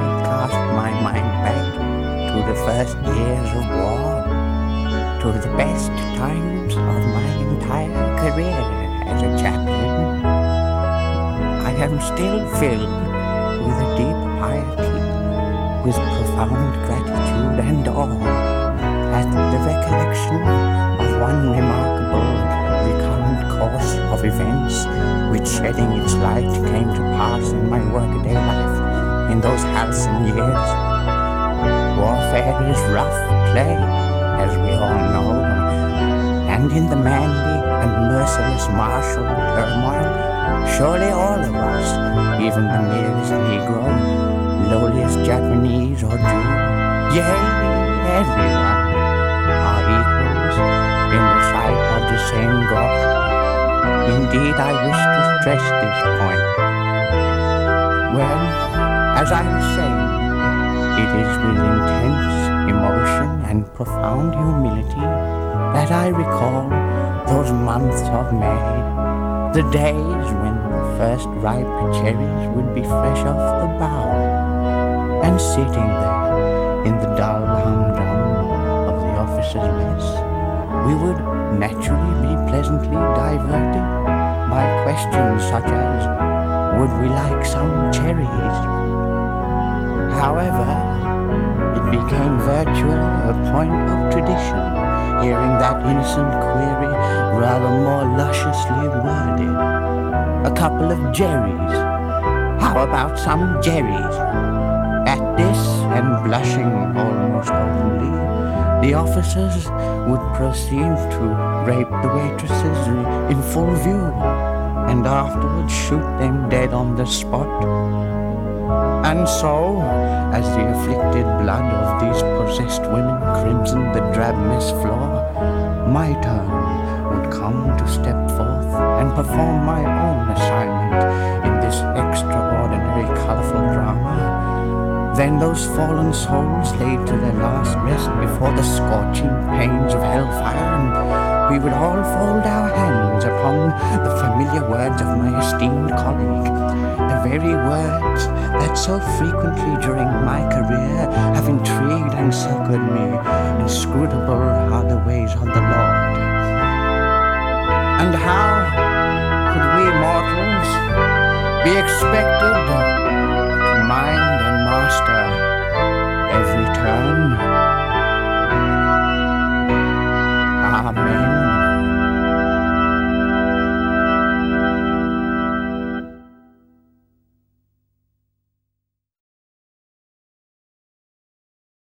cast my mind back to the first years of war, to the best times of my entire career as a chaplain. I am still filled with a deep piety, with profound gratitude and awe at the recollection of one remarkable recurrent course of events which, shedding its light, came to pass in my workaday life in those halcyon years. Warfare is rough play, as we all know, and in the manly and merciless martial turmoil, surely all of us, even the merest Negro, lowliest Japanese or Jew, yea, everyone, are equals in the sight of the same God. Indeed, I wish to stress this point. Well, as I was saying, it is with intense emotion and profound humility that I recall those months of May, the days when the first ripe cherries would be fresh off the bough, and sitting there in the dull humdrum of the officers' mess, we would naturally be pleasantly diverted by questions such as, would we like some cherries? However, it became virtually a point of tradition, hearing that innocent query rather more lusciously worded. A couple of jerries. How about some jerries? At this, and blushing almost openly, the officers would proceed to rape the waitresses in full view, and afterwards shoot them dead on the spot. And so, as the afflicted blood of these possessed women crimsoned the drab mess floor, my turn would come to step forth and perform my own assignment in this extraordinary colorful drama. Then those fallen souls laid to their last rest before the scorching pains of hellfire, and we would all fold our hands upon the familiar words of my esteemed colleague, the very words that so frequently during my career have intrigued and succored me. Inscrutable are the ways of the Lord. And how could we mortals be expected to mind and master every turn